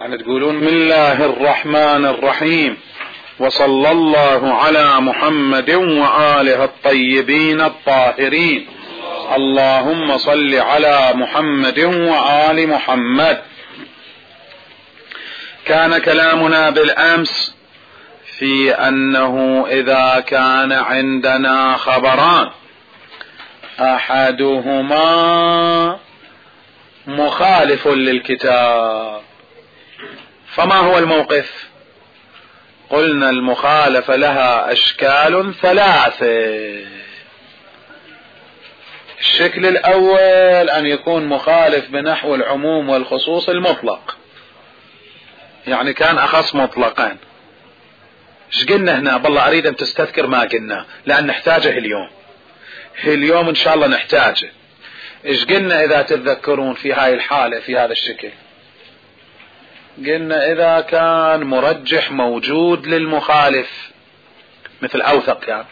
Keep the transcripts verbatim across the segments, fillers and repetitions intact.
يعني تقولون بسم الله الرحمن الرحيم وصلى الله على محمد وآله الطيبين الطاهرين. اللهم صل على محمد وآل محمد. كان كلامنا بالأمس في أنه إذا كان عندنا خبران أحدهما مخالف للكتاب فما هو الموقف؟ قلنا المخالفة لها أشكال ثلاثة. الشكل الأول أن يكون مخالف بنحو العموم والخصوص المطلق، يعني كان أخص مطلقا. ايش قلنا هنا؟ بالله أريد أن تستذكر ما قلنا لأن نحتاجه اليوم، اليوم إن شاء الله نحتاجه. ايش قلنا إذا تتذكرون في هاي الحالة في هذا الشكل؟ قلنا إذا كان مرجح موجود للمخالف مثل أوثق يعني،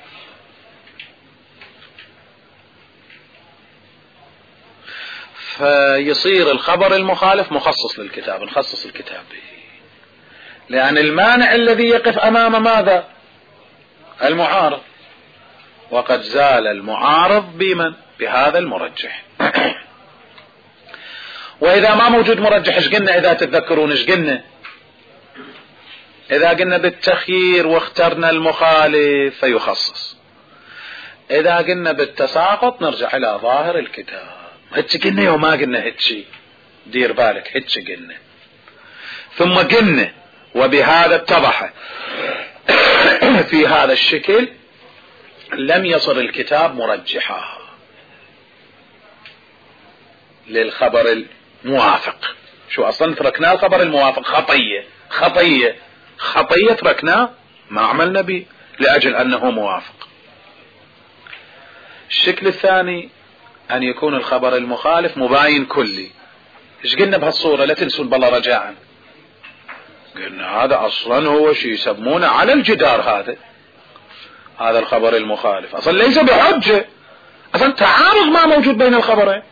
فيصير الخبر المخالف مخصص للكتاب، نخصص الكتاب به، لأن المانع الذي يقف أمام ماذا؟ المعارض، وقد زال المعارض بمن؟ بهذا المرجح. وإذا ما موجود مرجح ايش قلنا؟ إذا تتذكرون ايش قلنا؟ إذا قلنا بالتخيير واخترنا المخالف فيخصص، إذا قلنا بالتساقط نرجع إلى ظاهر الكتاب. هتش قلنا وما قلنا هتشي، دير بالك هتش قلنا. ثم قلنا وبهذا اتضح في هذا الشكل لم يصر الكتاب مرجحا للخبر الموافق. شو أصلا تركناه الخبر الموافق؟ خطية خطية خطية تركناه، ما عملنا به لأجل أنه موافق. الشكل الثاني أن يكون الخبر المخالف مباين كلي. ايش قلنا بهالصورة؟ لا تنسون بالله رجاء. قلنا هذا أصلا هو شيء يسمونه على الجدار، هذا هذا الخبر المخالف أصلا ليس بحجة، أصلا تعارض ما موجود بين الخبرين،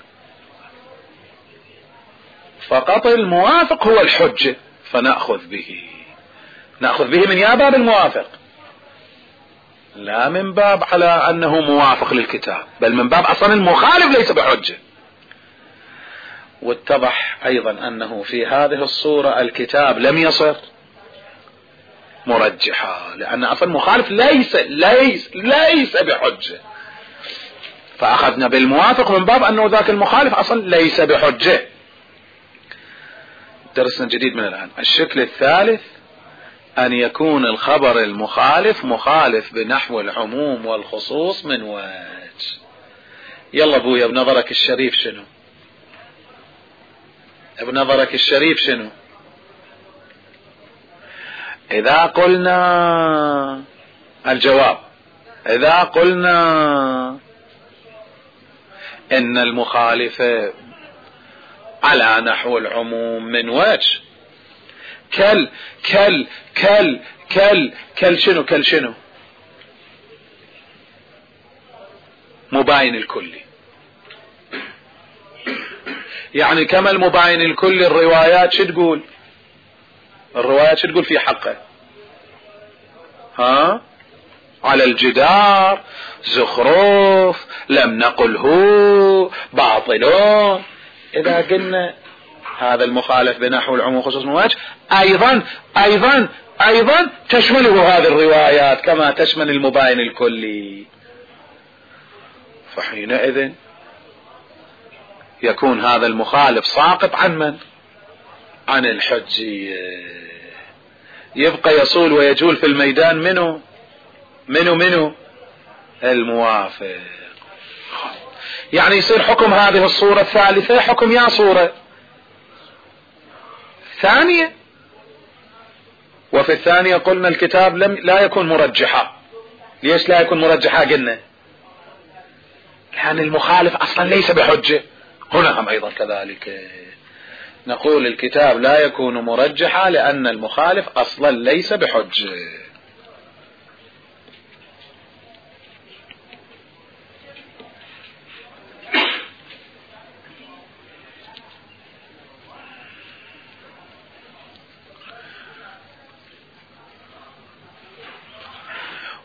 فقط الموافق هو الحجة، فنأخذ به. نأخذ به من يا باب الموافق، لا من باب على أنه موافق للكتاب، بل من باب أصلا المخالف ليس بحجة. واتضح أيضا أنه في هذه الصورة الكتاب لم يصر مرجحا، لأن أصلا المخالف ليس ليس ليس بحجة، فأخذنا بالموافق من باب أنه ذاك المخالف أصلا ليس بحجة. درسنا جديد من الآن. الشكل الثالث أن يكون الخبر المخالف مخالف بنحو العموم والخصوص من وجه. يلا ابويا بنظرك الشريف شنو؟ بنظرك الشريف شنو؟ إذا قلنا الجواب، إذا قلنا إن المخالف على نحو العموم من وجه، كل كل كل كل كل شنو؟ كل شنو؟ مباين الكلي، يعني كما المباين الكلي الروايات شو تقول؟ الروايات شو تقول في حقه؟ ها؟ على الجدار، زخرف، لم نقله، باطلون. إذا قلنا هذا المخالف بنحو العموم خصوص من وجه، أيضا أيضا أيضا تشمله هذه الروايات كما تشمل المباين الكلي، فحينئذ يكون هذا المخالف ساقط عن من؟ عن الحجية. يبقى يصول ويجول في الميدان منه منه منه الموافق. يعني يصير حكم هذه الصورة الثالثة حكم يا صورة ثانية. وفي الثانية قلنا الكتاب لم لا يكون مرجحا. ليش لا يكون مرجحا؟ قلنا لأن المخالف أصلا ليس بحجة. هنا هم أيضا كذلك نقول الكتاب لا يكون مرجحا لأن المخالف أصلا ليس بحجة.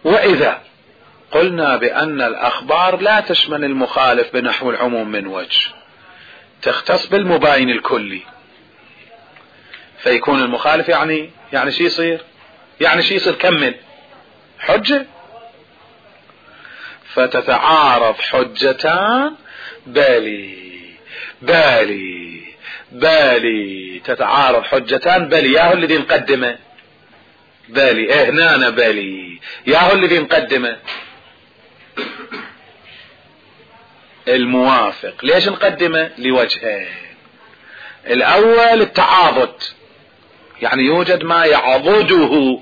وإذا قلنا بأن الأخبار لا تشمل المخالف بنحو العموم من وجه، تختص بالمباين الكلي، فيكون المخالف يعني يعني شي يصير يعني شي يصير كمل حجة، فتتعارض حجتان بالي بالي بالي تتعارض حجتان بالي ياهو الذي نقدمه بالي اه هنا بالي ياهو الذي نقدمه الموافق. ليش نقدمه؟ لوجهين. الأول التعاضد، يعني يوجد ما يعضده،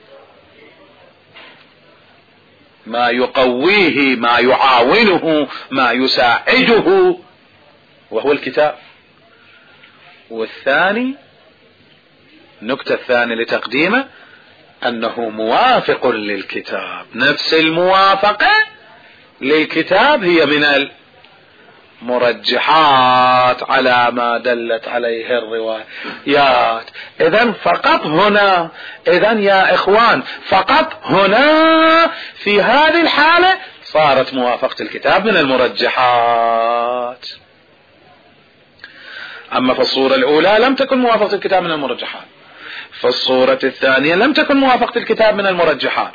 ما يقويه، ما يعاونه، ما يساعده، وهو الكتاب. والثاني النكتة الثانية لتقديمه أنه موافق للكتاب، نفس الموافقة للكتاب هي من المرجحات على ما دلت عليه الروايات. إذن فقط هنا، إذن يا إخوان فقط هنا في هذه الحالة صارت موافقة الكتاب من المرجحات. أما في الصورة الأولى لم تكن موافقة الكتاب من المرجحات، في الصورة الثانية لم تكن موافقة الكتاب من المرجحات.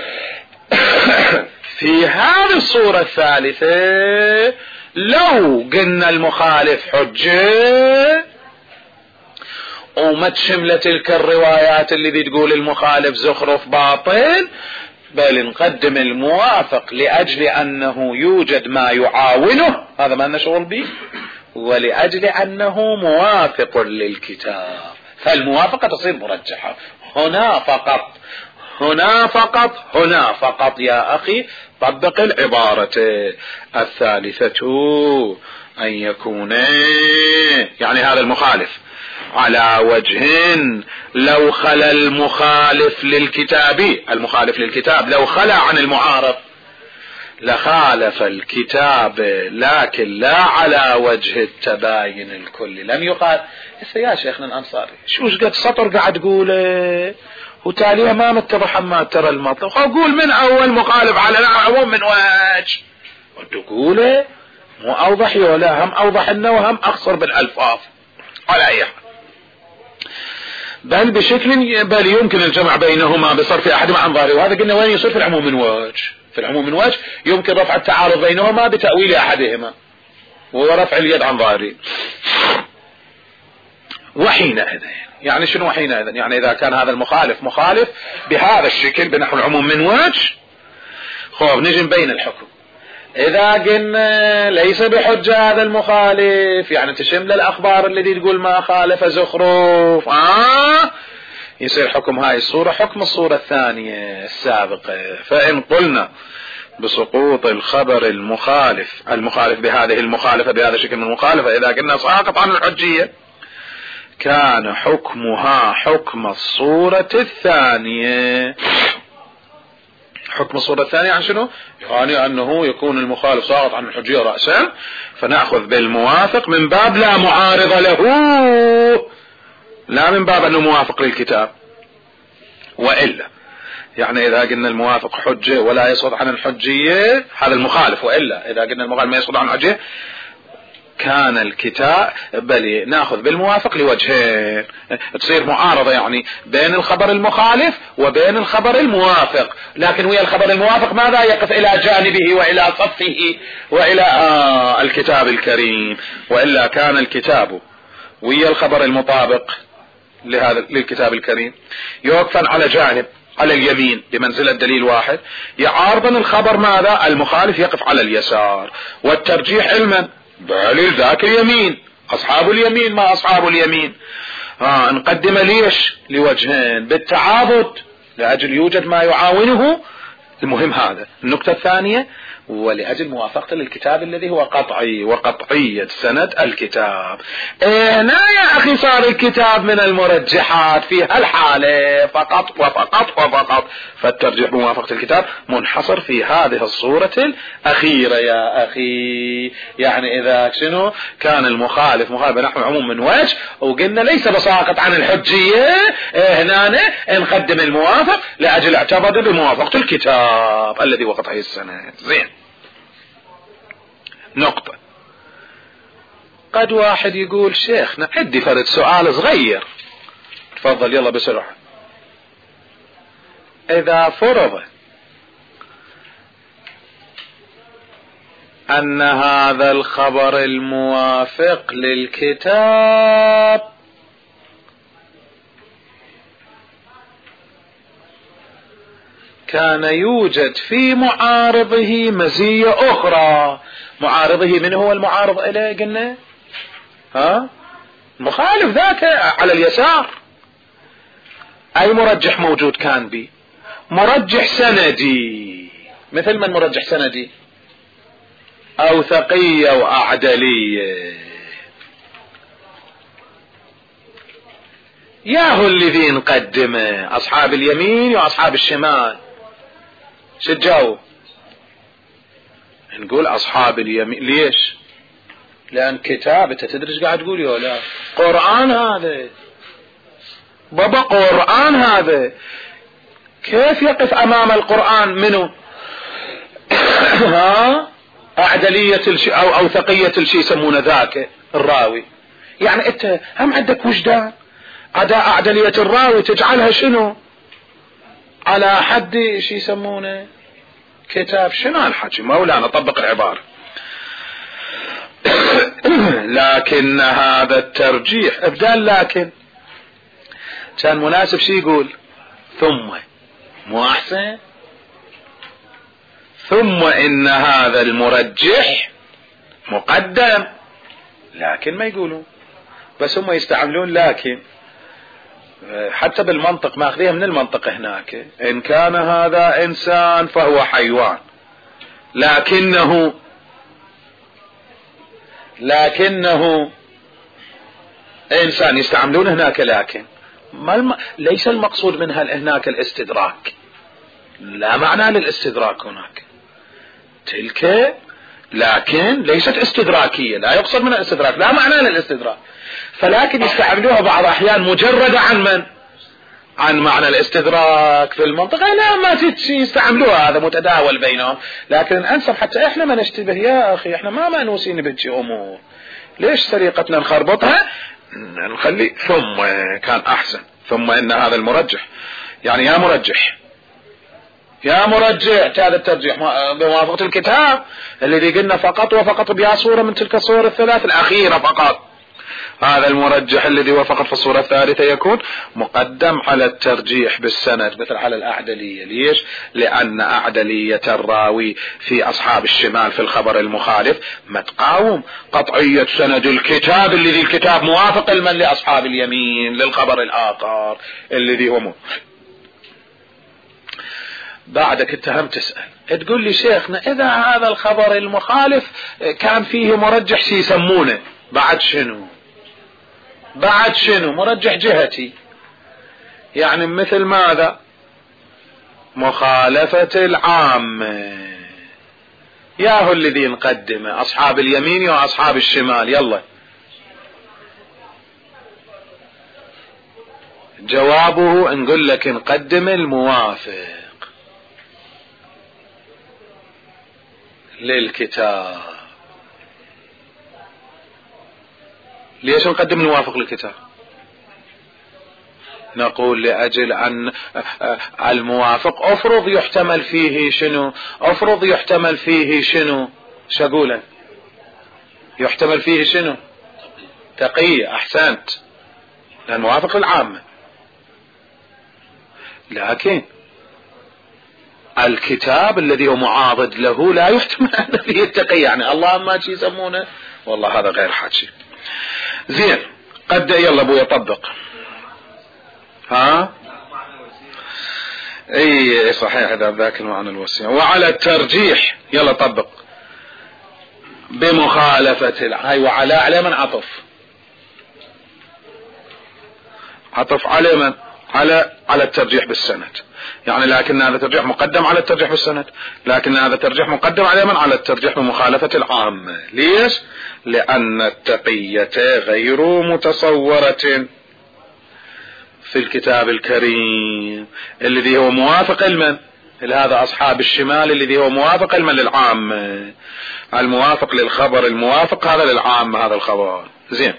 في هذه الصورة الثالثة لو قلنا المخالف حجة وما تشمل تلك الروايات اللي بتقول المخالف زخرف باطل، بل نقدم الموافق لأجل أنه يوجد ما يعاونه، هذا ما لنا شغل به، ولأجل أنه موافق للكتاب، فالموافقة تصير مرجحة. هنا فقط هنا فقط هنا فقط يا أخي طبق العبارة الثالثة أن يكون يعني هذا المخالف على وجه لو خلا المخالف للكتاب المخالف للكتاب لو خلا عن المعارض لخالف الكتاب، لكن لا على وجه التباين الكلي. لم يقال يا شيخنا الأنصاري شو قد سطر قاعد تقوله وتاليها ما متضح ما ترى المطلب، اقول من اول مخالف على العموم من وجه وتقوله مو اوضح ولا هم اوضح انه وهم اقصر بالالفاظ على اي حال، بل بشكل بل يمكن الجمع بينهما بصرف احدهما عن ظاهره. وهذا قلنا وين يصير؟ في العموم من وجه. في العموم من وجه يمكن رفع التعارض بينهما بتأويل احدهما ورفع اليد عن ظاهره. وحينئذ يعني شنو حينئذ؟ يعني اذا كان هذا المخالف مخالف بهذا الشكل بنحو العموم من وجه، خوف نجي نبين الحكم. اذا قلنا ليس بحجة هذا المخالف، يعني تشمل الاخبار التي تقول ما خالف زخرف، آه يصير حكم هاي الصورة حكم الصورة الثانية السابقة. فإن قلنا بسقوط الخبر المخالف المخالف بهذه المخالفة بهذا الشكل من المخالفة، اذا قلنا ساقط عن الحجية كان حكمها حكم الصورة الثانية. حكم الصورة الثانية عن شنو؟ يعني أنه يكون المخالف ساقط عن الحجية رأسا، فنأخذ بالموافق من باب لا معارض له، لا من باب أنه موافق للكتاب. وإلا يعني إذا قلنا الموافق حجة ولا يسقط عن الحجية هذا المخالف، وإلا إذا قلنا المخالف ما يسقط عن الحجية كان الكتاب بل ناخذ بالموافق لوجهين، تصير معارضة يعني بين الخبر المخالف وبين الخبر الموافق، لكن ويا الخبر الموافق ماذا؟ يقف الى جانبه والى صفه والى آه الكتاب الكريم. وإلا كان الكتاب ويا الخبر المطابق لهذا للكتاب الكريم يوقفا على جانب على اليمين بمنزلة دليل واحد، يعارضا الخبر ماذا؟ المخالف يقف على اليسار، والترجيح علما بل ذاك اليمين أصحاب اليمين ما أصحاب اليمين. آه نقدم ليش؟ لوجهين بالتعاضد لأجل يوجد ما يعاونه. المهم هذا. النقطة الثانية ولأجل موافقة للكتاب الذي هو قطعي وقطعية سند الكتاب. هنا يا أخي صار الكتاب من المرجحات في هالحالة فقط وفقط وفقط، فالترجيح بموافقة الكتاب منحصر في هذه الصورة الأخيرة يا أخي. يعني إذا شنو كان المخالف مخالف نحو عموم من وجه وقلنا ليس بساقط عن الحجية، هنا نقدم الموافق لأجل اعتبر بموافقة الكتاب الذي وقطعه السند. زين، نقطة. قد واحد يقول شيخنا عندي فرد سؤال صغير، تفضل يلا بسرعة. إذا فرض أن هذا الخبر الموافق للكتاب كان يوجد في معارضه مزية أخرى، معارضه من هو المعارض إليه؟ قلنا ها مخالف ذاك على اليسار. أي مرجح موجود كان بي؟ مرجح سندي. مثل من مرجح سندي؟ أوثقية وأعدلية. ياهو الذي نقدمه أصحاب اليمين وأصحاب الشمال. شو تجاوب؟ نقول أصحاب اليمين. ليش؟ لأن كتاب أنت تدري ايش قاعد تقول يا لا؟ قرآن هذا بابا، قرآن هذا. كيف يقف أمام القرآن منه ها أعدلية الشيء أو أوثقية الشيء يسمونه ذاك الراوي؟ يعني أنت هم عندك وجدان أداء أعدلية الراوي تجعلها شنو على حد شيء يسمونه كتاب؟ شنو الحكي مولانا؟ طبق العبارة. لكن هذا الترجيح ابدال لكن كان مناسب شي يقول ثم، مو أحسن؟ ثم إن هذا المرجح مقدم. لكن ما يقولون، بس هم يستعملون لكن. حتى بالمنطق ماخذيها من المنطق هناك، إن كان هذا إنسان فهو حيوان، لكنه لكنه إنسان، يستعملون هناك لكن. ما الم... ليس المقصود من هناك الاستدراك، لا معنى للاستدراك هناك. تلك لكن ليست استدراكية، لا يقصد من الاستدراك، لا معنى للاستدراك. فلكن يستعملوها بعض الأحيان مجردة عن من؟ عن معنى الاستدراك في المنطقة. لا ما يستعملوها، هذا متداول بينهم. لكن الأنسب حتى إحنا ما نشتبه يا أخي، إحنا ما مانوسين بهذه أمور. ليش سريقتنا نخربطها؟ نخلي ثم كان أحسن. ثم إن هذا المرجح، يعني يا مرجح يا مرجح هذا الترجيح بموافقة الكتاب الذي قلنا فقط وفقط بها صورة من تلك الصور الثلاث الأخيرة فقط. هذا المرجح الذي وفقط في الصورة الثالثة يكون مقدم على الترجيح بالسند، مثل على الأعدلية. ليش؟ لأن أعدلية الراوي في أصحاب الشمال في الخبر المخالف ما تقاوم قطعية سند الكتاب الذي الكتاب موافق المن لأصحاب اليمين للخبر الآخر الذي هو موافق. بعدك اتهم تسأل تقول لي شيخنا إذا هذا الخبر المخالف كان فيه مرجح شي يسمونه، بعد شنو؟ بعد شنو؟ مرجح جهتي، يعني مثل ماذا؟ مخالفة العامة. ياهو الذي نقدمه أصحاب اليمين وأصحاب الشمال. يلا جوابه نقول لك نقدم الموافق للكتاب. ليش نقدم الموافق للكتاب؟ نقول لأجل أن الموافق أفرض يحتمل فيه شنو؟ أفرض يحتمل فيه شنو؟ شقولا يحتمل فيه شنو؟ تقية. أحسنت، لأن موافق للعامة. لكن الكتاب الذي هو معاضد له لا يحتمل أن فيه التقية، يعني اللهم ما شي يسمونه، والله هذا غير حكي. زين، قد يلا ابوي يطبق. ها اي صحيح ذاك المعنى الوسيع. وعلى الترجيح يلا طبق بمخالفة هاي وعلى على من عطف عطف على من على على الترجيح بالسند، يعني لكن هذا ترجيح مقدم على الترجيح بالسند، لكن هذا ترجيح مقدم على من على الترجيح بمخالفة العامة. ليش؟ لأن التقية غير متصورة في الكتاب الكريم الذي هو موافق لمن؟ لهذا أصحاب الشمال الذي هو موافق لمن؟ للعامة. الموافق للخبر الموافق هذا للعامة هذا الخبر. زين.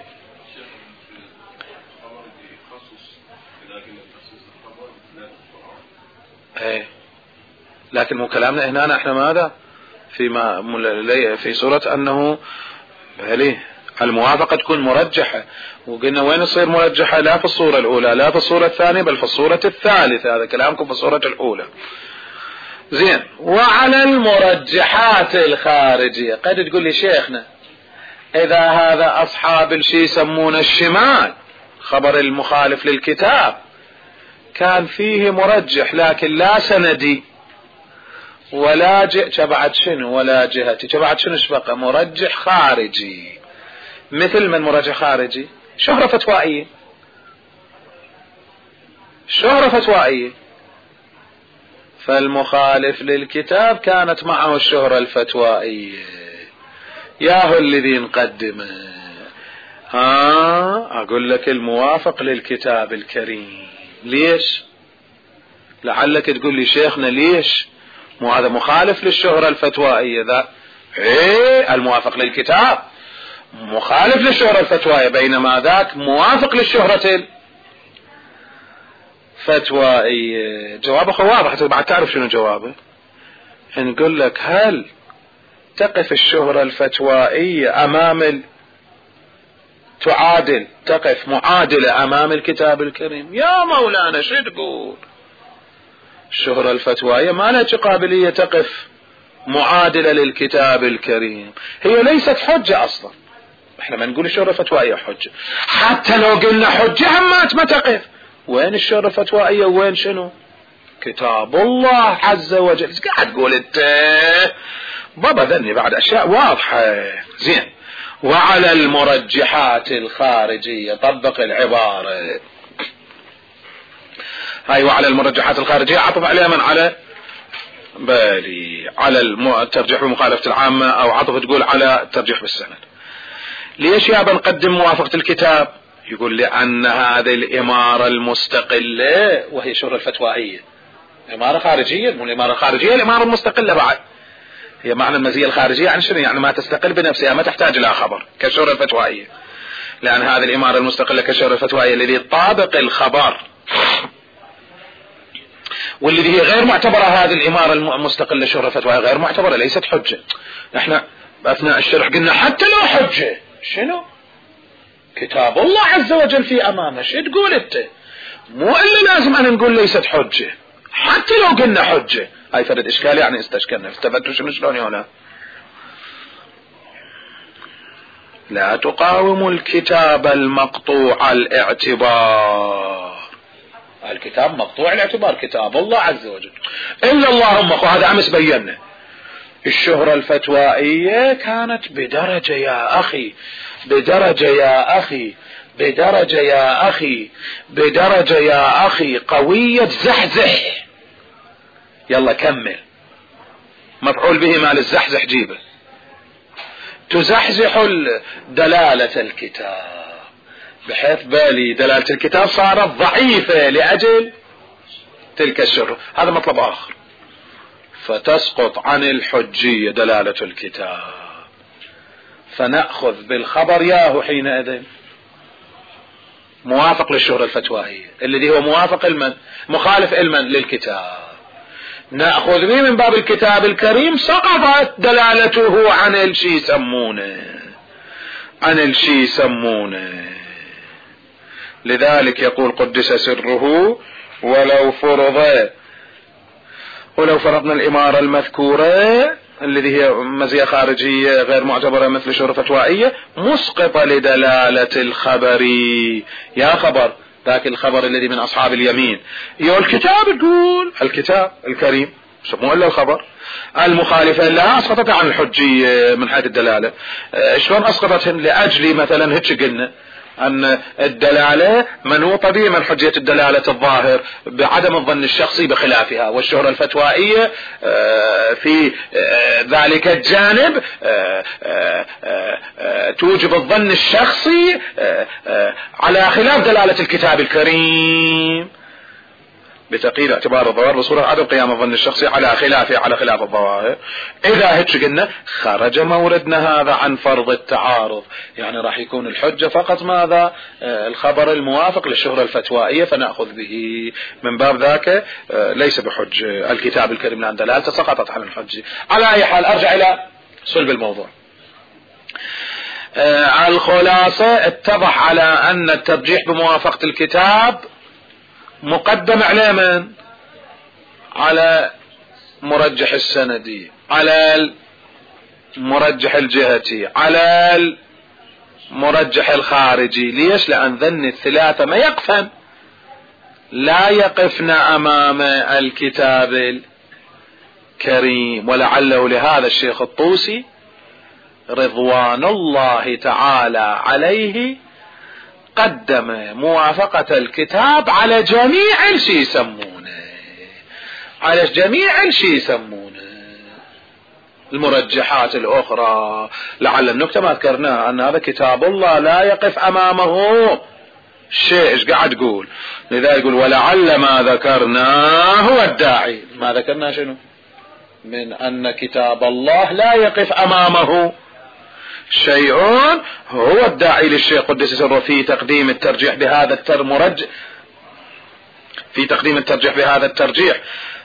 ايه لكن مو كلامنا هنا احنا ماذا في ما في صورة انه هلي الموافقة تكون مرجحة، وقلنا وين تصير مرجحة؟ لا في الصورة الاولى لا في الصورة الثانية بل في الصورة الثالثة. هذا كلامكم في الصورة الاولى. زين. وعلى المرجحات الخارجية قد تقول لي شيخنا اذا هذا اصحاب الشي يسمون الشمال خبر المخالف للكتاب كان فيه مرجح لكن لا سندي ولا جهة تبعت شنو ولا جهتي تبعت شنو بقى مرجح خارجي. مثل من مرجح خارجي؟ شهرة فتوائية. شهرة فتوائية. فالمخالف للكتاب كانت معه الشهرة الفتوائية. ياهو الذي نقدمه. ها اقول لك الموافق للكتاب الكريم. ليش؟ لعلك تقول لي شيخنا ليش؟ مو هذا مخالف للشهرة الفتوائية ذا؟ ايه الموافق للكتاب مخالف للشهرة الفتوائية، بينما ذاك موافق للشهرة الفتوائية. جوابه واضح حتى بعد تعرف شنو جوابه. نقول لك هل تقف الشهرة الفتوائية امام ال... تعادل تقف معادلة امام الكتاب الكريم؟ يا مولانا شو تقول؟ الشهرة الفتوائية ما لها قابلية تقف معادلة للكتاب الكريم. هي ليست حجة اصلا. احنا ما نقول الشهرة الفتوائية حجة، حتى لو قلنا حجة همات ما تقف. وين الشهرة الفتوائية وين شنو؟ كتاب الله عز وجل. قاعد تقول انت بابا ذني بعد اشياء واضحة. زين. وعلى المرجحات الخارجية طبق العبارة هاي. وعلى المرجحات الخارجية عطف عليها من؟ على بالي على الترجيح بمخالفة العامة، او عطف تقول على الترجيح بالسند. ليش يا بنقدم موافقة الكتاب؟ يقول لأن هذه الإمارة المستقلة وهي شهرة الفتوائية إمارة خارجية. مو الإمارة الخارجية الإمارة المستقلة بعد. هي معنى المزية الخارجية عن شنو؟ يعني ما تستقل بنفسها ما تحتاج إلى خبر كشهرة الفتوائية. لأن هذه الإمارة المستقلة كشهرة الفتوائية الذي طابق الخبر والذي هي غير معتبرة. هذه الإمارة المستقلة شهرة الفتوائية غير معتبرة ليست حجة. احنا أثناء الشرح قلنا حتى لو حجة شنو؟ كتاب الله عز وجل في أمامه. شو تقول انت؟ مو إلا لازم أن نقول ليست حجة حتى لو قلنا حجة. هاي فرد إشكال يعني استشكلنا استفدتوا شنو شلون هنا. لا تقاوم الكتاب المقطوع الاعتبار. الكتاب مقطوع الاعتبار كتاب الله عز وجل. إلا اللهم أخو هذا أمس بينا الشهرة الفتوائية كانت بدرجة يا أخي بدرجة يا أخي بدرجة يا أخي بدرجة يا أخي قوية زحزح. يلا كمل. مفعول به مال الزحزح جيبه. تزحزح دلالة الكتاب بحيث بالي دلالة الكتاب صارت ضعيفة لأجل تلك الشهرة. هذا مطلب آخر. فتسقط عن الحجية دلالة الكتاب فنأخذ بالخبر ياهو حينئذ موافق للشهرة الفتوائية الذي هو موافق المن مخالف المن للكتاب. نأخذ به من باب الكتاب الكريم سقطت دلالته عن الشي يسمونه عن الشي يسمونه. لذلك يقول قدس سره ولو فرض ولو فرضنا الإمارة المذكورة الذي هي مزية خارجية غير معتبرة مثل شهرة فتوائية مسقطة لدلالة الخبر. يا خبر ذاك الخبر الذي من أصحاب اليمين، يو الكتاب يقول الكتاب الكريم مو إلا الخبر. المخالفة لا أسقطت عن الحجية من حيث الدلالة. شلون أسقطتهم؟ لأجل مثلا هيك قلنا أن الدلالة منوطة به من حجية الدلالة الظاهر بعدم الظن الشخصي بخلافها، والشهرة الفتوائية في ذلك الجانب توجب الظن الشخصي على خلاف دلالة الكتاب الكريم بتقييد اعتبار الظواهر بصورة عدم قيام الظن الشخصي على خلافه على خلاف الظواهر. إذا هيك قلنا خرج موردنا هذا عن فرض التعارض، يعني راح يكون الحجة فقط ماذا؟ الخبر الموافق للشهرة الفتوائية فنأخذ به. من باب ذاك ليس بحج الكتاب الكريم لأن دلالته سقطت عن الحجة. على أي حال أرجع إلى صلب الموضوع. الخلاصة اتضح على أن الترجيح بموافقة الكتاب مقدم على من؟ على مرجح السندي، على المرجح الجهتي، على المرجح الخارجي. ليش؟ لأن ذن الثلاثة ما يقفن، لا يقفن أمام الكتاب الكريم. ولعله لهذا الشيخ الطوسي رضوان الله تعالى عليه قدم موافقة الكتاب على جميع الشي يسمونه، على جميع الشي يسمونه المرجحات الأخرى. لعل النكتة ما ذكرناها أن هذا كتاب الله لا يقف أمامه شيء. إيش قاعد تقول؟ لذا يقول ولعل ما ذكرناه هو الداعي. ما ذكرنا شنو؟ من أن كتاب الله لا يقف أمامه شيء هو الداعي للشيخ قدس سره في تقديم الترجيح بهذا الترمرج في تقديم الترجيح بهذا الترجيح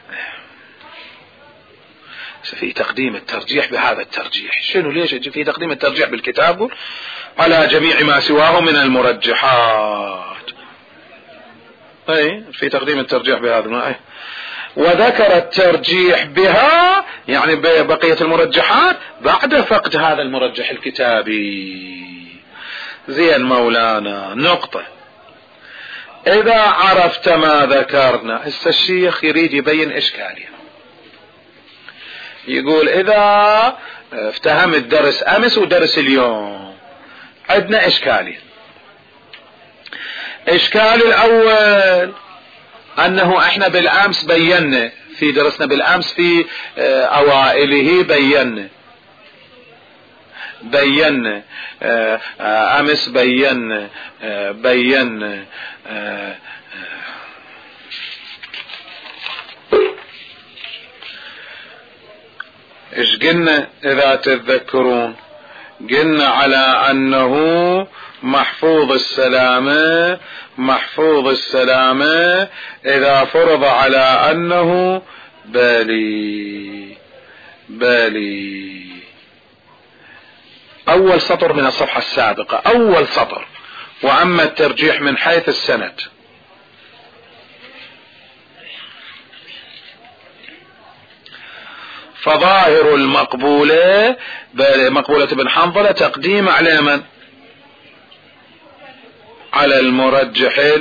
في تقديم الترجيح بهذا الترجيح. شنو؟ ليش في تقديم الترجيح بالكتاب على جميع ما سواه من المرجحات؟ اي في تقديم الترجيح بهذا ما وذكر الترجيح بها يعني بقية المرجحات بعد فقد هذا المرجح الكتابي. زين مولانا، نقطة. إذا عرفت ما ذكرنا، هسه الشيخ يريد يبين إشكالية. يقول إذا افتهمت درس أمس ودرس اليوم عندنا إشكالية. إشكال الأول أنه إحنا بالأمس بينا في درسنا بالأمس في أوائله بينا بينا أمس بينا بينا إيش قلنا إذا تتذكرون؟ قلنا على أنه محفوظ السلامة محفوظ السلامة إذا فرض على أنه بالي بالي. أول سطر من الصفحة السابقة، أول سطر. وأما الترجيح من حيث السند فظاهر المقبولة مقبولة ابن حنظلة تقديم على من؟ على المرجح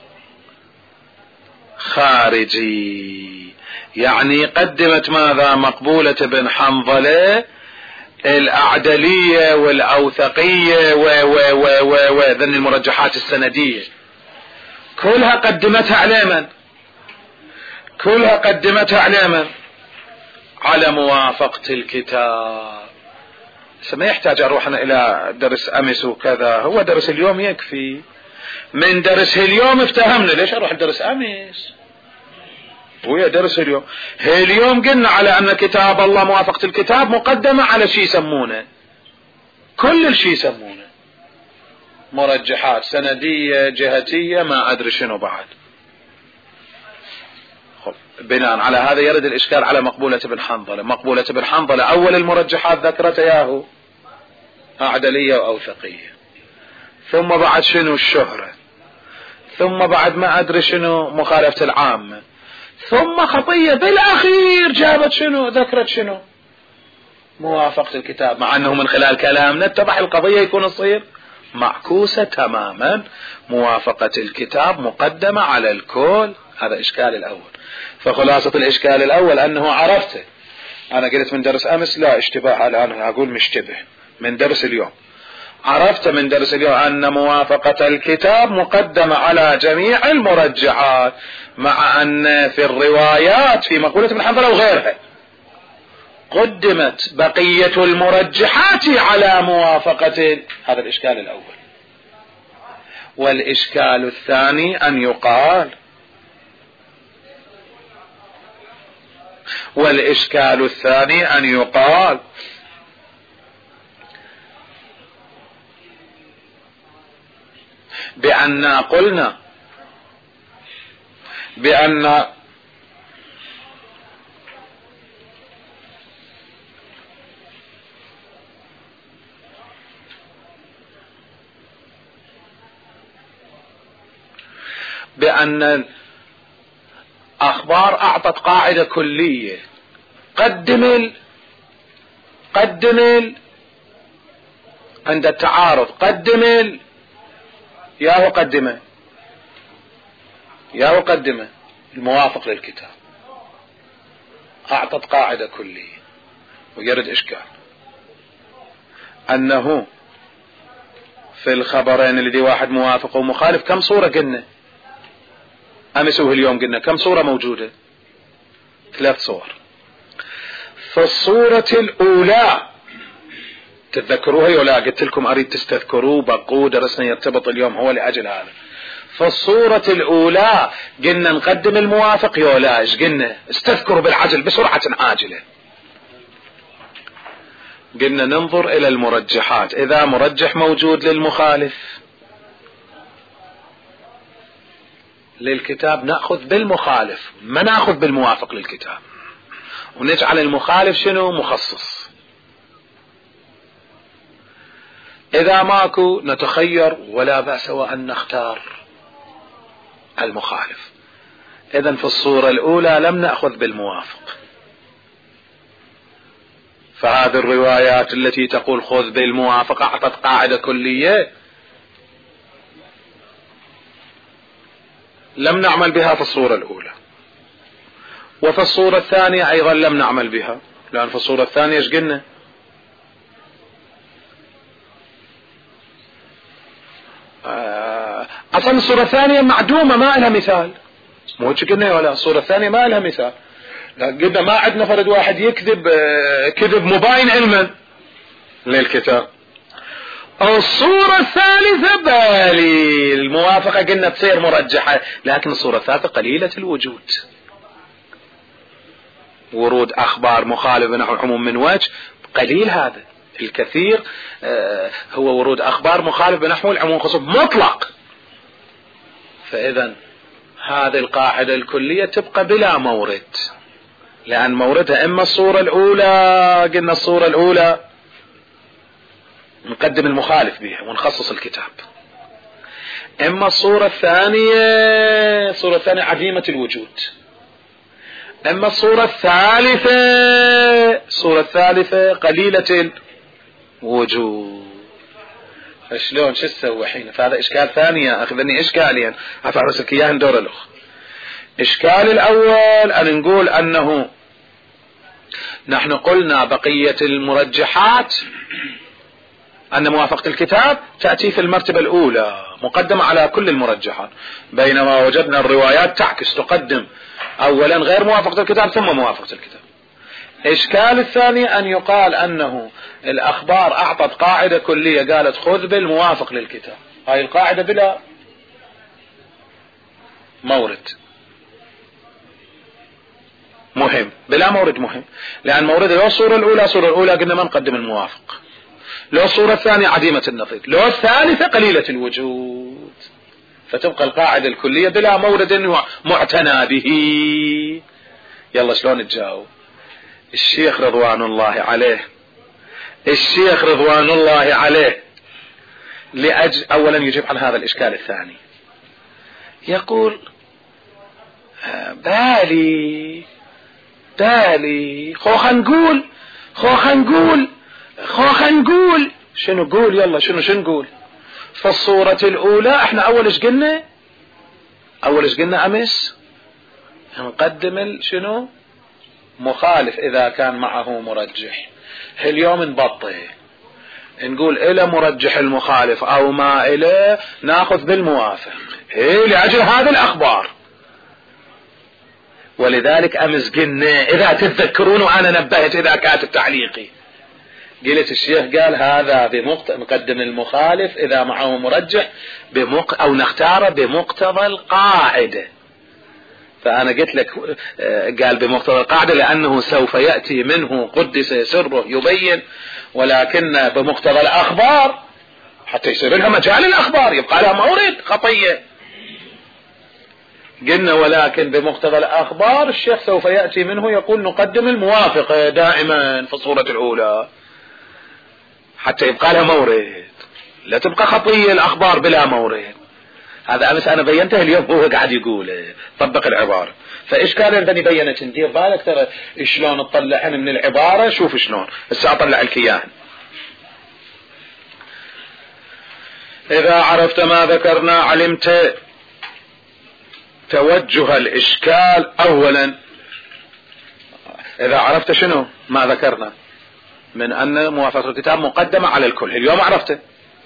الخارجي. يعني قدمت ماذا؟ مقبولة ابن حنظلة الأعدلية والأوثقية و و و و و ذن المرجحات السندية كلها قدمتها على من؟ كلها قدمتها على من؟ على موافقة الكتاب. ما يحتاج أروح أنا إلى درس أمس وكذا، هو درس اليوم يكفي. من درس اليوم افتهمنا، ليش أروح درس أمس؟ ويا درس اليوم. هي اليوم قلنا على أن كتاب الله موافقة الكتاب مقدمة على شيء يسمونه كل الشيء يسمونه مرجحات سندية جهتية ما أدري شنو بعد. بناء على هذا يرد الإشكال على مقبولة ابن حنظلة. مقبولة ابن حنظلة أول المرجحات ذكرت ياهو أعدلية وأوثقية، ثم بعد شنو؟ الشهرة، ثم بعد ما أدري شنو؟ مخالفة العامة، ثم خطية بالأخير جابت شنو؟ ذكرت شنو؟ موافقة الكتاب. مع أنه من خلال كلامنا اتضح القضية يكون تصير معكوسة تماما، موافقة الكتاب مقدمة على الكل. هذا إشكال الأول. فخلاصة الإشكال الأول أنه عرفته، أنا قلت من درس أمس لا اشتباه، الآن أقول مشتبه من درس اليوم. عرفت من درس اليوم أن موافقة الكتاب مقدمة على جميع المرجحات، مع أن في الروايات في مقولة ابن حنظلة وغيرها قدمت بقية المرجحات على موافقة. هذا الإشكال الأول. والإشكال الثاني أن يقال والإشكال الثاني أن يقال بأن قلنا بأن بأن الأخبار أعطت قاعدة كلية، قدم ال قدم ال عند التعارض قدم ال يا هو قدمه يا هو قدمه الموافق للكتاب. أعطت قاعدة كلية. ويرد إشكال أنه في الخبرين الذي واحد موافق ومخالف كم صورة قلنا أمس اليوم قلنا كم صورة موجودة؟ ثلاث صور. في الصورة الأولى تتذكروها ولا قلت لكم أريد تستذكروا بقوا درسنا يرتبط اليوم هو لأجل هذا. في الصورة الأولى قلنا نقدم الموافق يولا، ايش قلنا؟ استذكروا بالعجل بسرعة عاجلة. قلنا ننظر إلى المرجحات، إذا مرجح موجود للمخالف للكتاب نأخذ بالمخالف، ما نأخذ بالموافق للكتاب، ونجعل المخالف شنو؟ مخصص. إذا ماكو نتخير ولا بأس وأن نختار المخالف. إذن في الصورة الأولى لم نأخذ بالموافق. فهذه الروايات التي تقول خذ بالموافق أعطت قاعدة كلية لم نعمل بها في الصورة الأولى. وفي الصورة الثانية أيضا لم نعمل بها، لأن في الصورة الثانية ايش قلنا؟ أصلا الصورة الثانية معدومة ما لها مثال، مو هيك قلنا ولا؟ الصورة الثانية ما لها مثال. قلنا ما عندنا فرد واحد يكذب كذب مباين علما للكتاب. الصورة الثالثة بالي الموافقة قلنا تصير مرجحة، لكن الصورة الثالثة قليلة الوجود، ورود أخبار مخالفة نحو العموم من وجه قليل. هذا الكثير هو ورود أخبار مخالفة نحو العموم خصوص مطلق. فإذا هذه القاعدة الكلية تبقى بلا مورد، لأن موردها إما الصورة الأولى قلنا الصورة الأولى نقدم المخالف بها ونخصص الكتاب، إما الصورة الثانية الصورة الثانية عديمة الوجود، إما الصورة الثالثة الصورة الثالثة قليلة الوجود. شلون شو تسوي حين؟ فهذا إشكال ثانية أخذني إشكاليا أفعرسك إياه دور الأخ. إشكال الأول أن نقول أنه نحن قلنا بقية المرجحات أن موافقة الكتاب تأتي في المرتبة الأولى مقدمة على كل المرجحات، بينما وجدنا الروايات تعكس تقدم أولا غير موافقة الكتاب ثم موافقة الكتاب. إشكال الثاني أن يقال أنه الأخبار أعطت قاعدة كلية قالت خذ بالموافق للكتاب، هاي القاعدة بلا مورد مهم، بلا مورد مهم، لأن مورد لو الصورة الأولى الصورة الأولى قلنا ما نقدم الموافق، لو الصورة الثانية عديمة النظير، لو الثالثة قليلة الوجود، فتبقى القاعدة الكلية بلا مورد معتنى به. يلا شلون تجاوب؟ الشيخ رضوان الله عليه الشيخ رضوان الله عليه لأجل أولا يجيب عن هذا الإشكال الثاني، يقول بالي بالي خوخا نقول خوخا نقول خوخا نقول شنو قول؟ يلا شنو شنو نقول؟ في الصورة الأولى احنا أول ايش قلنا أول ايش قلنا أمس نقدم شنو مخالف إذا كان معه مرجح. اليوم نبطل نقول إلى مرجح المخالف أو ما إلى ناخذ بالموافق إيه لأجل هذه الأخبار. ولذلك أمس قلنا إذا تتذكرون وأنا نبهت إذا كانت تعليقي قلت الشيخ قال هذا بمقت... نقدم المخالف إذا معه مرجح بمق... أو نختاره بمقتضى القاعدة. فأنا قلت لك قال بمقتضى القاعدة لأنه سوف يأتي منه قدس سره يبين، ولكن بمقتضى الأخبار حتى يصير لها مجال الأخبار يبقى لها مورد خطية. قلنا ولكن بمقتضى الأخبار الشيخ سوف يأتي منه يقول نقدم الموافقة دائما في الصورة الأولى حتى يبقى لها مورد، لا تبقى خطية الأخبار بلا مورد. هذا أمس أنا بينته، اليوم هو قاعد يقول طبق العبارة. فإيش كان عندني بينت ندير بالك ترى شلون تطلعن من العبارة. شوف شلون هسه أطلع الكيان. إذا عرفت ما ذكرنا علمت توجه الإشكال. أولا إذا عرفت شنو ما ذكرنا من أن موافقة الكتاب مقدمة على الكل اليوم عرفته،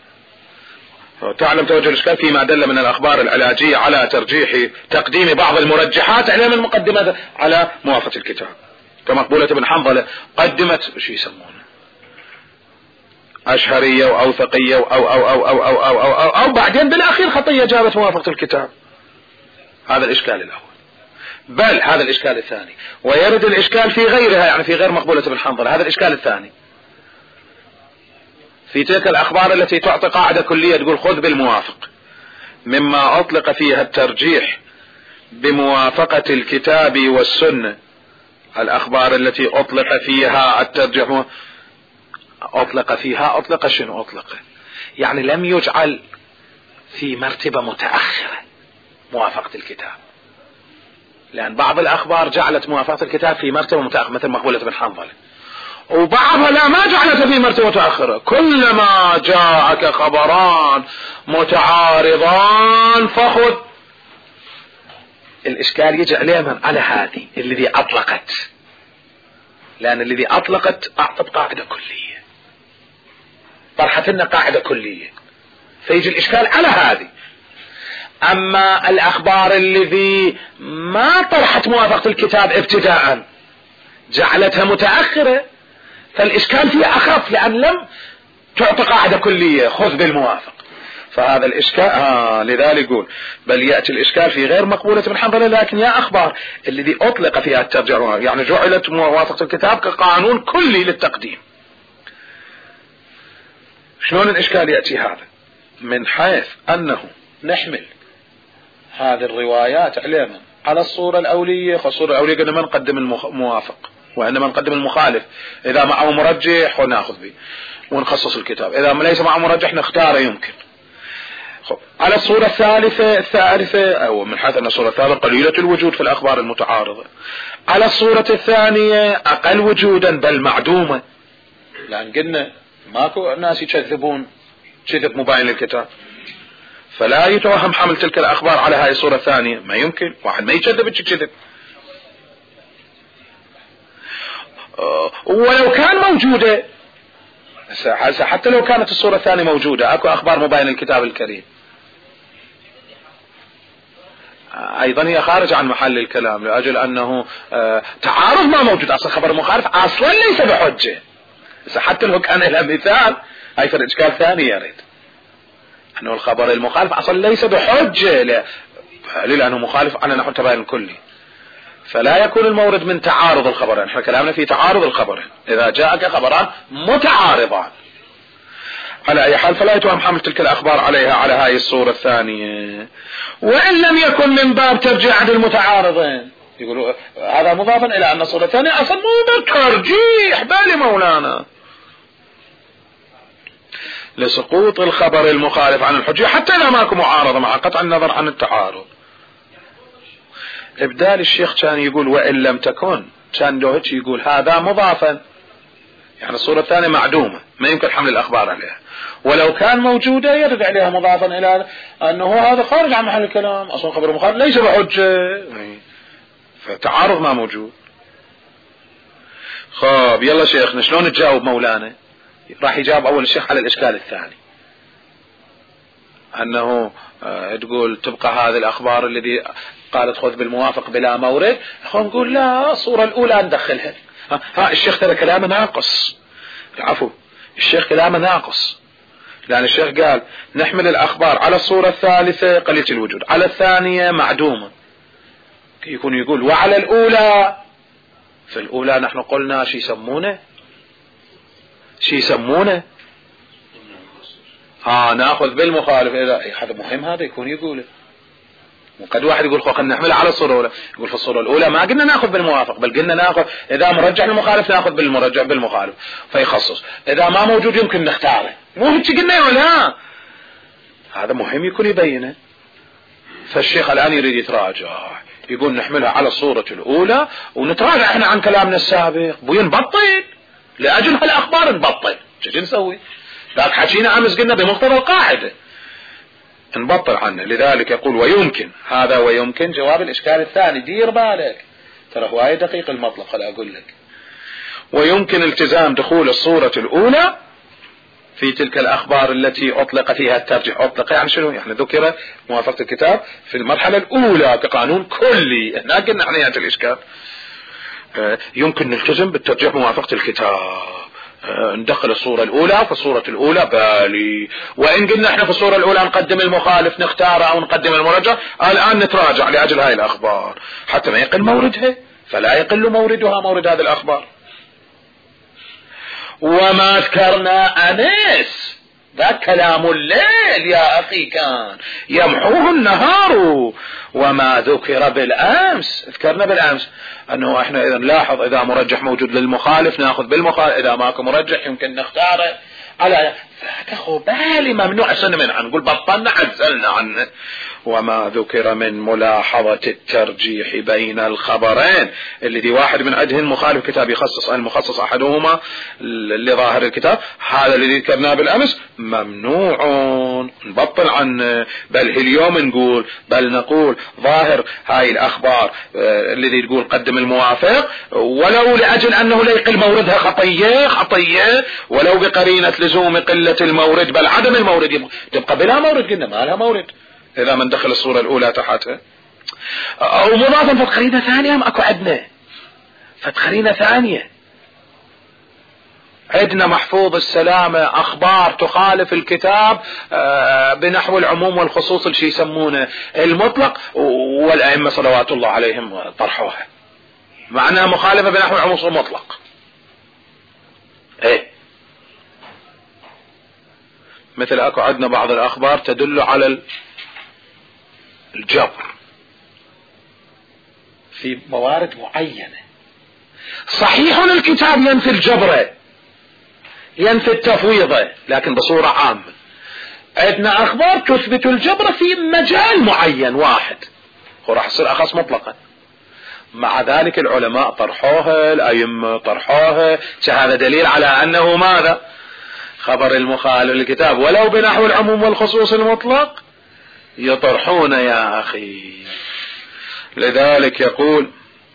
تعلم توجه الإشكال فيما دل من الأخبار العلاجية على ترجيح تقديم بعض المرجحات عليهم المقدمة على موافقة الكتاب كمقبولة بن حنظلة قدمت شو يسمونه أشهرية وأوثقية أو أو أو أو أو أو, أو, أو, أو, أو بعدين بالأخير خطية جابت موافقة الكتاب. هذا الإشكال الأول. بل هذا الإشكال الثاني، ويرد الإشكال في غيرها يعني في غير مقبولة بن حنظلة. هذا الإشكال الثاني في تلك الأخبار التي تعطي قاعدة كلية تقول خذ بالموافق مما أطلق فيها الترجيح بموافقة الكتاب والسنة. الأخبار التي أطلق فيها الترجيح أطلق فيها أطلق شنو أطلق يعني لم يجعل في مرتبة متأخرة موافقة الكتاب، لأن بعض الأخبار جعلت موافقة الكتاب في مرتبة متأخرة مثل مقبولة بن حنظلة، وبعضها لا ما جعلت في مرتبة متأخرة. كلما جاءك خبران متعارضان فخذ. الإشكال يجي عليهم على هذه الذي أطلقت، لأن الذي أطلقت أعطت قاعدة كلية طرحت لنا قاعدة كلية فيجي الإشكال على هذه. أما الأخبار الذي ما طرحت موافقة الكتاب ابتداء جعلتها متأخرة فالإشكال فيه أخف لأن لم تعطي قاعدة كلية خذ بالموافق. فهذا الإشكال آه لذلك يقول بل يأتي الإشكال في غير مقبولة بن حنظلة لكن يا أخبار الذي أطلق فيها الترجيح يعني جعلت موافقة الكتاب كقانون كلي للتقديم. شلون الإشكال يأتي هذا؟ من حيث أنه نحمل هذه الروايات علينا على الصورة الأولية. فالصورة الأولية قلنا ما نقدم الموافق وإنما نقدم المخالف إذا معه مرجح ونأخذ به ونخصص الكتاب، إذا ليس معه مرجح نختاره يمكن. خب. على الصورة الثالثة الثالثة أو من حيث أن الصورة الثالثة قليلة الوجود في الأخبار المتعارضة. على الصورة الثانية أقل وجودا بل معدومة، لأن قلنا ماكو ناس يكذبون كذب مباين للكتاب، فلا يتوهم حمل تلك الأخبار على هذه الصورة الثانية. ما يمكن واحد ما يكذب كذب، ولو كان موجودة حتى لو كانت الصورة الثانية موجودة اكو اخبار مباينة الكتاب الكريم ايضا هي خارج عن محل الكلام لاجل انه تعارض ما موجود. اصلا خبر مخالف اصلا ليس بحجة، حتى لو كان له مثال هاي فرق اشكال ثاني يريد انه الخبر المخالف اصلا ليس بحجة لانه مخالف عن نحو التباين الكلي، فلا يكون المورد من تعارض الخبرين. احنا كلامنا في تعارض الخبرين اذا جاءك خبران متعارضان. على اي حال فلا يتوهم حمل تلك الاخبار عليها على هاي الصورة الثانية، وان لم يكن من باب ترجيح عند المتعارضين. يقولوا هذا مضافا الى ان الصورة الثانية اصلا مو بترجيح بل مولانا لسقوط الخبر المخالف عن الحجة حتى لا ماكو معارضة مع قطع النظر عن التعارض. ابدال الشيخ كان يقول وان لم تكن، كان لو هيك يقول هذا مضافا يعني الصورة الثانية معدومة ما يمكن حمل الأخبار عليها، ولو كان موجودة يرد عليها مضافا إلى أنه هذا خارج عن محل الكلام، أصلا خبر مخالف ليس بحجة، فتعارض ما موجود. خاب يلا شيخنا شلون تجاوب مولانا؟ راح يجاوب أول الشيخ على الإشكال الثاني، أنه تقول تبقى هذه الأخبار الذي قالت خذ بالموافق بلا مورد، نقول لا الصورة الأولى ندخلها. ها الشيخ ترى كلامه ناقص، العفو الشيخ كلامه ناقص، لأن الشيخ قال نحمل الأخبار على الصورة الثالثة قليلة الوجود، على الثانية معدومة، يكون يقول وعلى الأولى. في الأولى نحن قلنا شي يسمونه شي يسمونه ها ناخذ بالمخالف. إذا هذا مهم هذا يكون يقوله، وقد واحد يقول خلينا نحمل على الصورة الأولى، يقول في الصورة الأولى ما قلنا ناخذ بالموافق، بل قلنا ناخذ إذا مرجح المخالف ناخذ بالمرجح بالمخالف فيخصص، إذا ما موجود يمكن نختاره، مو هيك قلنا ولا؟ هذا مهم يكون يبينه. فالشيخ الآن يريد يتراجع، يقول نحملها على الصورة الأولى ونتراجع احنا عن كلامنا السابق، بوين نبطل لأجل هالأخبار نبطل، شو نسوي؟ ذاك حكينا أمس قلنا بمقتضى القاعدة نبطل عنه. لذلك يقول ويمكن، هذا ويمكن جواب الإشكال الثاني، دير بالك ترى هواية دقيق المطلب خل أقول لك. ويمكن التزام دخول الصورة الأولى في تلك الأخبار التي أطلق فيها الترجيح، أطلق يعني شنو؟ يعني ذكر موافقة الكتاب في المرحلة الأولى كقانون كلي، هنا قلنا عن نهاية الإشكال يمكن نلتزم بالترجيح موافقة الكتاب، ندخل الصورة الأولى في الصورة الأولى بالي، وإن قلنا احنا في الصورة الأولى نقدم المخالف نختاره أو نقدم المرجح، الآن نتراجع لأجل هاي الأخبار حتى ما يقل موردها، فلا يقل موردها مورد هذه الأخبار. وما ذكرنا أنس ذا كلام الليل يا أخي كان يمحوه النهار، وما ذكر بالأمس ذكرنا بالأمس أنه احنا إذا نلاحظ إذا مرجح موجود للمخالف نأخذ بالمخالف، إذا ماكو مرجح يمكن نختاره على فاكخوا بالي ممنوع سنة من عنه، نقول بطلنا عزلنا عنه. وما ذكر من ملاحظة الترجيح بين الخبرين اللي دي واحد من عدهن مخالف كتاب يخصص المخصص أحدهما لظاهر الكتاب، هذا اللي ذكرناه بالأمس ممنوع نبطل عنه، بل اليوم نقول بل نقول ظاهر هاي الأخبار الذي تقول قدم الموافق ولو لأجل أنه لا يقل موردها خطية خطية ولو بقرينة لزوم قلة المورد بل عدم المورد تبقى بلا مورد، قلنا ما لها مورد إذا من دخل الصورة الأولى تحتها. أو مضافا فتقرينة ثانية ما أكو عدنا فتقرينة ثانية عدنا محفوظ السلامة أخبار تخالف الكتاب بنحو العموم والخصوص الشي يسمونه المطلق، والأئمة صلوات الله عليهم طرحوها معناها مخالفة بنحو العموم والمطلق. ايه مثل اكو عندنا بعض الأخبار تدل على الجبر في موارد معينة، صحيح الكتاب ينفي الجبر ينفي التفويض لكن بصورة عامة. عندنا أخبار تثبت الجبر في مجال معين واحد وراح يصير أخص مطلقا، مع ذلك العلماء طرحوها الأئمة طرحوها، هذا دليل على أنه ماذا؟ خبر المخالف للكتاب ولو بنحو العموم والخصوص المطلق يطرحون يا أخي. لذلك يقول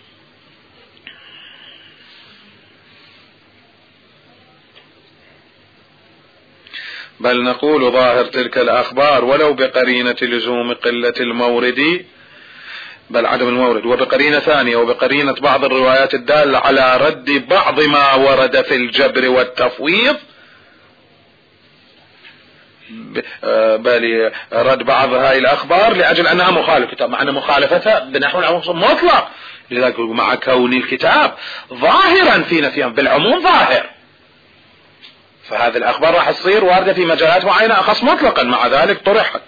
بل نقول ظاهر تلك الأخبار ولو بقرينة لزوم قلة المورد بل عدم المورد، وبقرينة ثانية وبقرينة بعض الروايات الدالة على رد بعض ما ورد في الجبر والتفويض، بل رد بعض هاي الأخبار لأجل أنها مخالفة كتاب معنى مخالفتها بنحو العموم مطلق. لذلك مع كون الكتاب ظاهرا في نفيهم بالعموم ظاهر، فهذه الأخبار راح تصير واردة في مجالات معينة أخص مطلقا، مع ذلك طرحت.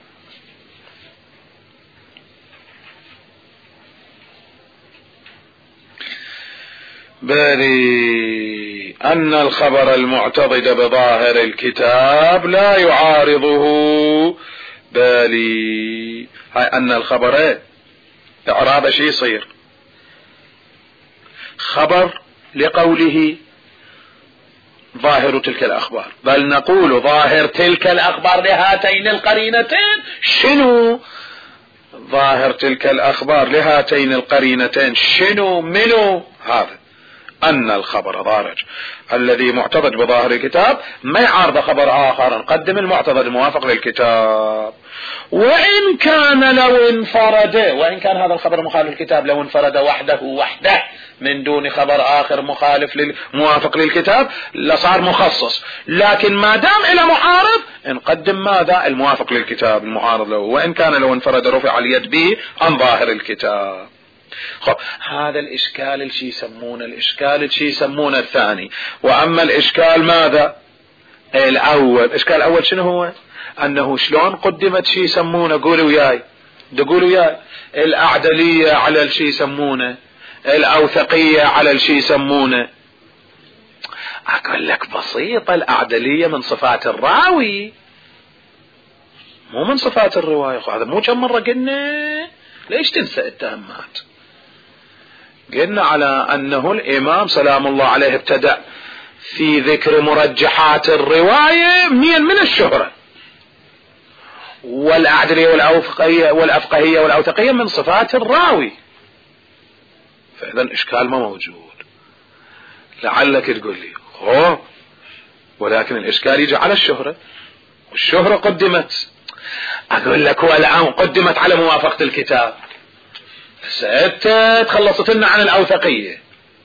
بل أن الخبر المعتضد بظاهر الكتاب لا يعارضه، بل هاي أن الخبر إعراب شيء يصير خبر لقوله ظاهر تلك الأخبار، بل نقول ظاهر تلك الأخبار لهاتين القرينتين. شنو ظاهر تلك الأخبار لهاتين القرينتين؟ شنو منو هذا؟ أن الخبر ضارج الذي معتضد بظاهر الكتاب ما يعارض خبر آخر، نقدم المعتضد الموافق للكتاب. وإن كان لو انفرد، وإن كان هذا الخبر مخالف للكتاب لو انفرد وحده وحده من دون خبر آخر مخالف موافق للكتاب لصار مخصص، لكن ما دام إلى معارض نقدم ماذا؟ الموافق للكتاب المعارض له، وإن كان لو انفرد رفع اليد به عن ظاهر الكتاب. خب هذا الإشكال الشي يسمونه الإشكال الشي يسمونه الثاني. وأما الإشكال ماذا؟ الأول. الإشكال الأول شنو هو؟ أنه شلون قدمت شي يسمونه، قولوا وياي تقولوا وياي، الأعدلية على الشي يسمونه، الأوثقية على الشي يسمونه. أقول لك بسيطة، الأعدلية من صفات الراوي مو من صفات الرواية. هذا مو كم مرة قلنا، ليش تنسى التهمات؟ قلنا على أنه الإمام سلام الله عليه ابتدأ في ذكر مرجحات الرواية من من الشهرة، والأعدلية والأوفقية والأفقهية والأوثقية من صفات الراوي. فإذا الإشكال ما موجود. لعلك تقول لي أوه، ولكن الإشكال يجي على الشهرة، والشهرة قدمت. أقول لك والآن قدمت على موافقة الكتاب، سألت تخلصت لنا عن الأوثقية،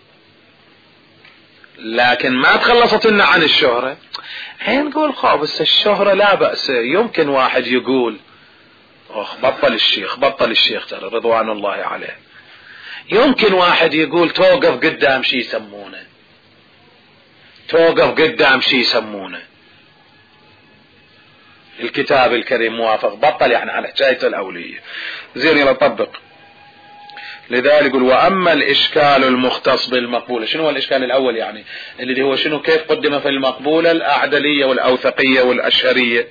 لكن ما تخلصت لنا عن الشهرة. حين نقول خابس الشهرة لا بأس، يمكن واحد يقول أخ بطل الشيخ بطل الشيخ ترى رضوان الله عليه، يمكن واحد يقول توقف قدام شي يسمونه، توقف قدام شي يسمونه الكتاب الكريم موافق، بطل يعني على حكاية الأولية. زين يلا طبق. لذلك يقول وأما الإشكال المختص بالمقبولة. شنو هو الإشكال الأول يعني؟ اللي هو شنو؟ كيف قدم في المقبولة الأعدلية والأوثقية والأشهرية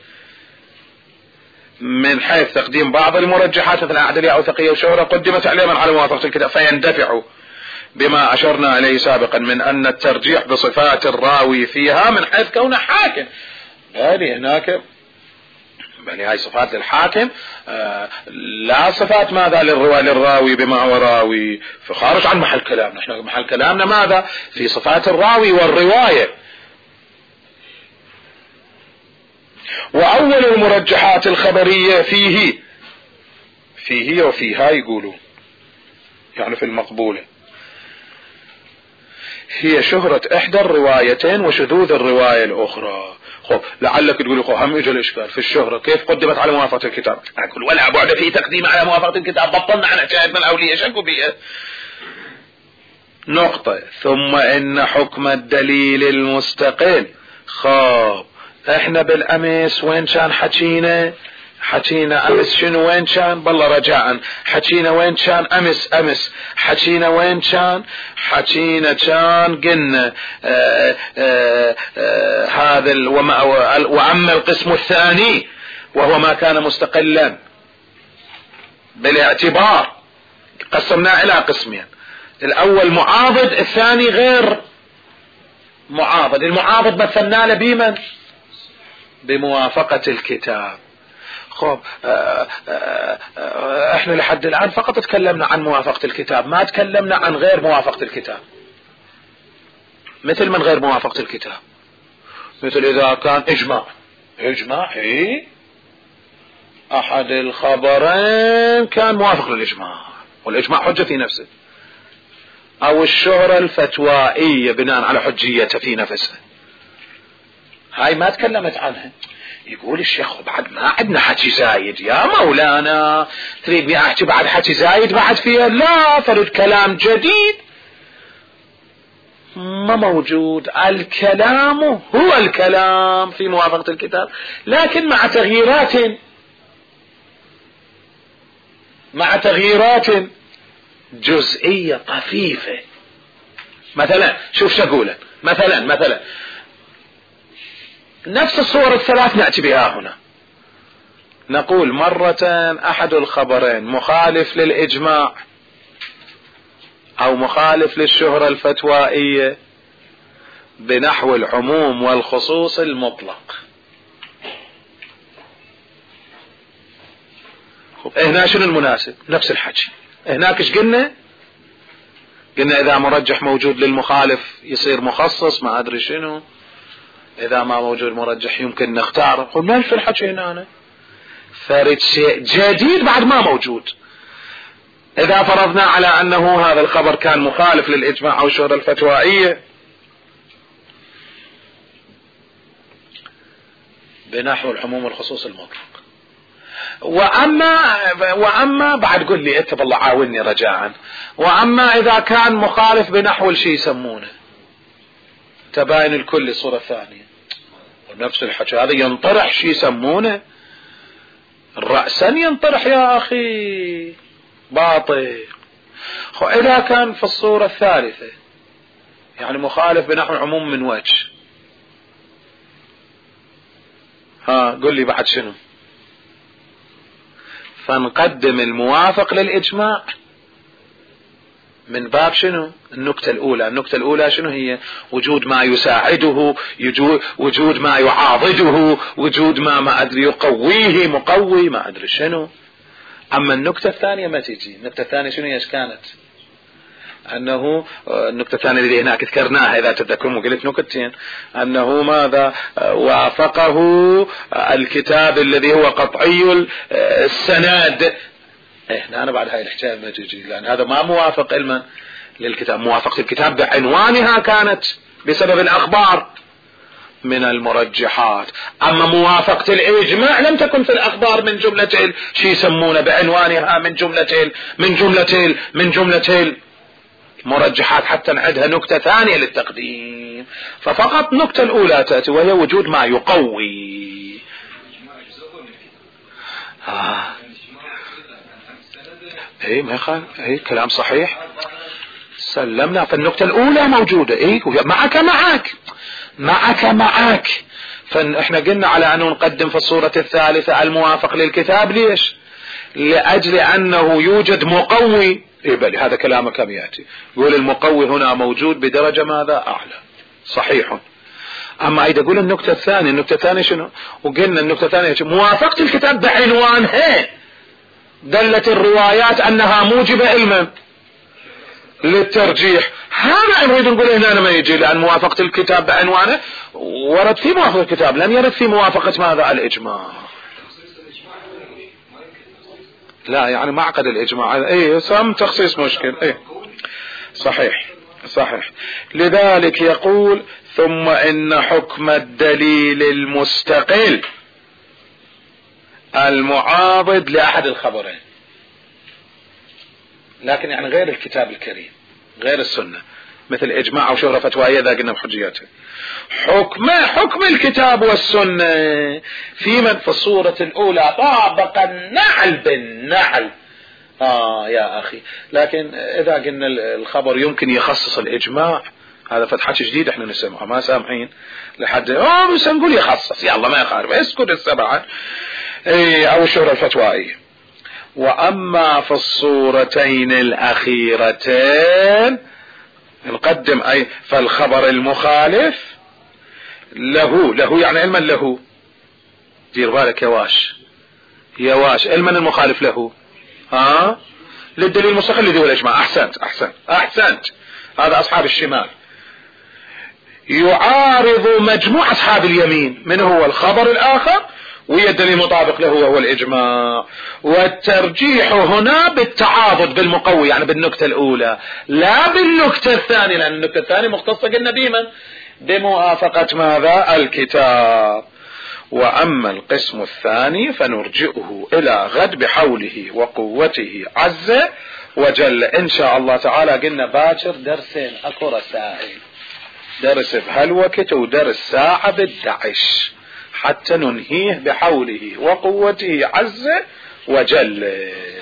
من حيث تقديم بعض المرجحات مثل الأعدلية أوثقية وشهرة قدمت عليهم على موافقة الكتاب، فيندفع بما أشرنا إليه سابقا من أن الترجيح بصفات الراوي فيها من حيث كونه حاكم. هذه هناك بل هاي صفات للحاكم، آه لا صفات ماذا للرواي للراوي بما هو راوي، فخارج عن محل كلامنا. احنا محل كلامنا ماذا؟ في صفات الراوي والرواية. وأول المرجحات الخبرية فيه فيه وفيها يقولون يعني في المقبولة هي شهرة إحدى الروايتين وشذوذ الرواية الأخرى. خب لعلك تقول خب هم يجي الإشكال في الشهرة كيف قدمت على موافقة الكتاب؟ أقول ولا بعد في تقديم على موافقة الكتاب، بطلنا عن حكايتنا الأولية شكو بيها نقطة. ثم إن حكم الدليل المستقل. خب احنا بالأمس وين كان حكينا؟ حكينا أمس شنو وين كان؟ بالله رجاء حكينا وين كان أمس أمس حكينا وين كان؟ حكينا كان قلنا آآ آآ آآ هذا وما وأما القسم الثاني وهو ما كان مستقلا بالاعتبار قسمناه إلى قسمين، الأول معاضد، الثاني غير معاضد. المعاضد مثلنا له بمن؟ بموافقة الكتاب. خب آآ آآ احنا لحد الآن فقط تكلمنا عن موافقة الكتاب، ما تكلمنا عن غير موافقة الكتاب. مثل من غير موافقة الكتاب؟ مثل إذا كان إجماع إجماع إيه أحد الخبرين كان موافق للإجماع والإجماع حجة في نفسه، أو الشهرة الفتوائية بناء على حجيته في نفسه، هاي ما تكلمت عنها. يقول الشيخ بعد ما عندنا حكي زايد يا مولانا، تريد احكي بعد حكي زايد بعد فيها؟ لا، فرد كلام جديد ما موجود. الكلام هو الكلام في موافقة الكتاب، لكن مع تغييرات مع تغييرات جزئية طفيفة. مثلا شوف شو اقول، مثلا مثلا نفس الصور الثلاث نأتي بها هنا، نقول مرة أحد الخبرين مخالف للإجماع أو مخالف للشهرة الفتوائية، بنحو العموم والخصوص المطلق. هنا شنو المناسب؟ نفس الحكي. هناك ايش قلنا؟ قلنا اذا مرجح موجود للمخالف يصير مخصص ما ادري شنو، اذا ما موجود مرجح يمكن نختار. قلنا في الحكي هنا أنا فرد شيء جديد بعد ما موجود. اذا فرضنا على انه هذا الخبر كان مخالف للاجماع او الشهرة الفتوائية بنحو العموم والخصوص المطلق. واما واما بعد قل لي انت بالله عاوني رجاء، واما اذا كان مخالف بنحو الشيء يسمونه تباين الكل صورة ثانية، ونفس الحكي هذا ينطرح شيء يسمونه رأسا ينطرح يا اخي باطل. اذا كان في الصورة الثالثة يعني مخالف بنحو العموم من وجه، ها قل لي بعد شنو؟ فنقدم الموافق للإجماع من باب شنو؟ النكتة الأولى. النكتة الأولى شنو هي؟ وجود ما يساعده، وجود ما يعاضده، وجود ما ما أدري يقويه مقوي ما أدري شنو. أما النكتة الثانية ما تيجي. النكتة الثانية شنو ايش كانت؟ أنه النكتة الثانية اللي هناك ذكرناها إذا تذكرون وقلت نكتين، أنه ماذا؟ وافقه الكتاب الذي هو قطعي السند. إيه أنا بعد هاي الحكاية ما تجي، لأن هذا ما موافق علما للكتاب. موافقة الكتاب بعنوانها كانت بسبب الأخبار من المرجحات. أما موافقة الإجماع لم تكن في الأخبار من جملة شي يسمونه بعنوانها من جملة من جملة من جملة مرجحات، حتى نعدها نكتة ثانية للتقديم. ففقط نكتة الأولى تأتي وهي وجود ما يقوي. آه. ايه ما يخالف، ايه كلام صحيح سلمنا. فالنكتة الأولى موجودة، ايه معك معك معك معك فاحنا قلنا على أنه نقدم في الصورة الثالثة الموافق للكتاب. ليش؟ لأجل أنه يوجد مقوي. إيه بلي هذا كلامك كم يأتي يقول المقوي هنا موجود بدرجة ماذا؟ أعلى. صحيح. أما إذا قول النكتة الثانية، النكتة الثانية شنو؟ وقلنا النكتة الثانية موافقة الكتاب بعنوانها دلت الروايات أنها موجبة علما للترجيح. هذا نريد نقول هنا أنا ما يجي، لأن موافقة الكتاب بعنوانه ورد في موافقة الكتاب، لم يرد في موافقة ماذا؟ الإجماع. لا يعني معقد الإجماع. ايه سم تخصيص مشكل. ايه صحيح صحيح. لذلك يقول ثم إن حكم الدليل المستقل المعاضد لأحد الخبرين، لكن يعني غير الكتاب الكريم غير السنة، مثل إجماع أو شهرة فتوائية ذا قلنا بحجياته. حكم حكم الكتاب والسنة في من في الصورة الأولى طابق النعل بالنعل. آه يا أخي، لكن إذا قلنا الخبر يمكن يخصص الإجماع، هذا فتحة جديد احنا نسمعها ما سامحين لحد اه بس نقول يخصص يلا ما يخالف اسكت السبعة ايه او الشهرة الفتوائية. واما في الصورتين الاخيرتين نقدم اي فالخبر المخالف له له يعني علما له. دير بالك يا واش يا واش علما المخالف له ها للدليل المستقل اللي هو الاجماع. احسنت احسنت احسنت. هذا اصحاب الشمال يعارض مجموع اصحاب اليمين من هو الخبر الاخر ويا الدليل المطابق له وهو الاجماع. والترجيح هنا بالتعاضد بالمقوي يعني بالنكتة الاولى لا بالنكتة الثانية، لان النكتة الثانية مختصة قلنا بمن بموافقة ماذا؟ الكتاب. واما القسم الثاني فنرجئه الى غد بحوله وقوته عز وجل ان شاء الله تعالى. قلنا باكر درسين اكو رسائل، درس بهالوقت ودرس ساعة بالدعش حتى ننهيه بحوله وقوته عز وجل.